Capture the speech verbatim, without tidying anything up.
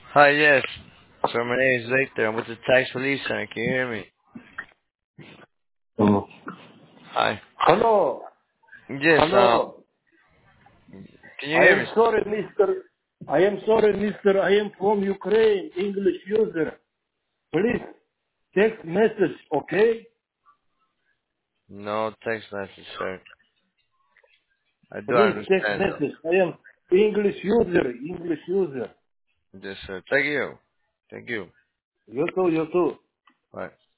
Hi, yes. So my name is Victor. I'm with the tax police center. Can you hear me? Oh. Hi. Hello. Yes, um, Hello. can you I hear am me? sorry, mister. I am sorry, mister. I am from Ukraine, English user. Please text message, okay? No text message, sir. I do Please text understand, though. message. I am English user, English user. Yes, sir. Thank you. Thank you. You too, you too. Bye.